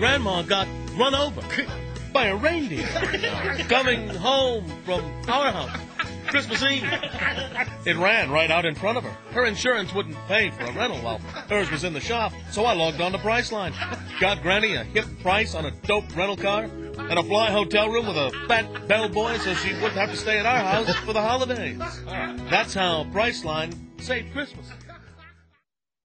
Grandma got run over by a reindeer coming home from our house Christmas Eve. It ran right out in front of her. Her insurance wouldn't pay for a rental while hers was in the shop, so I logged on to Priceline. Got Granny a hip price on a dope rental car and a fly hotel room with a fat bellboy so she wouldn't have to stay at our house for the holidays. That's how Priceline saved Christmas.